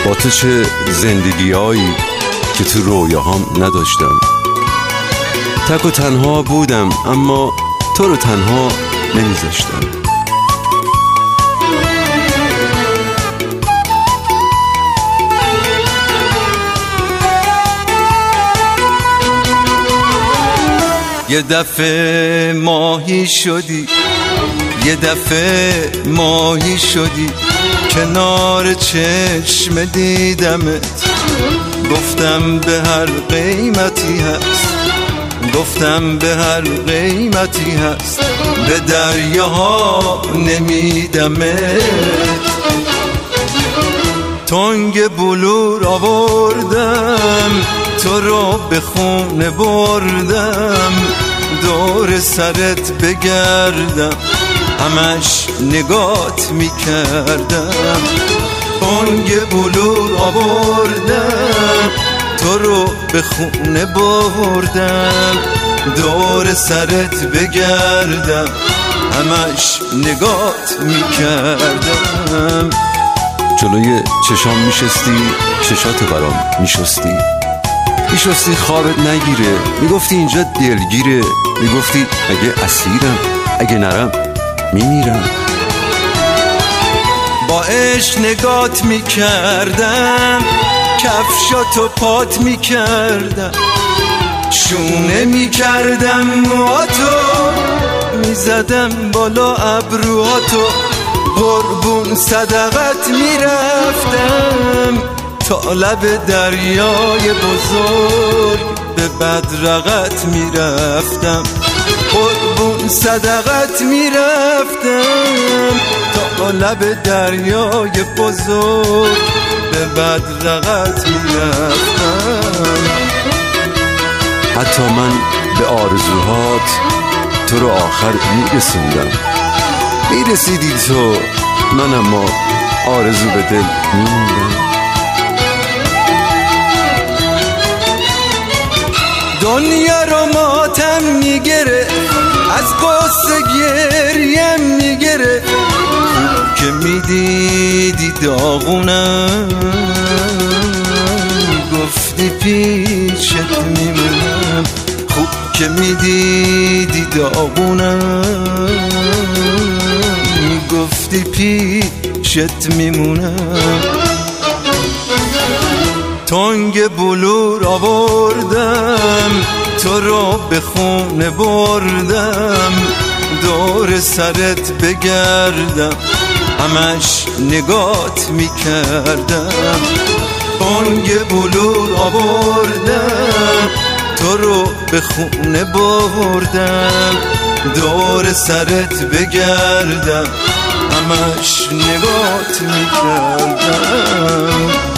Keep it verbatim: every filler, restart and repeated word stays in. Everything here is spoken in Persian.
با تو چه زندگیایی که تو رویاهام نداشتم. تک و تنها بودم اما تو رو تنها نمیذاشتم. یه دفعه ماهی شدی، یه دفعه ماهی شدی، کنار چشم دیدمت، گفتم به هر قیمتی هست، گفتم به هر قیمتی هست، به دریاها نمیدمت. تنگ بلور آوردم، تو رو به خونه بردم، دور سرت بگردم، همش نگات میکردم. تنگ بلور آوردم، تو رو به خونه بردم، دور سرت بگردم، همش نگات میکردم. جلوی چشام میشستی، چشاتو برام میشستی، میشستی خوابت نگیره، میگفتی اینجا دلگیره، میگفتی اگه اسیرم، اگه نرم میمیرم. با عشق نگات میکردم، کفشاتو پات میکردم، شونه میکردم موهاتو، میزدم بالا ابروهاتو، قربون صدقت میرفتم، تا لب دریای بزرگ به بدرقت میرفتم، قربون صدقت میرفتم، تا لب دریای بزرگ به بدرقت میرفتم. حتی من به آرزوهات تو رو آخر میرسوندم، میرسیدی تو، من اما آرزو به دل میموندم. دنیا رو ماتم میگره، از قصه گریم میگره، خوب که میدیدی داغونم، گفتی پیشت میمونم، خوب که میدیدی داغونم، گفتی پیشت میمونم. تنگ بلور آوردم، تو رو به خونه بردم، دور سرت بگردم، همش نگات میکردم. تنگ بلور آوردم، تو رو به خونه بردم، دور سرت بگردم، همش نگات میکردم.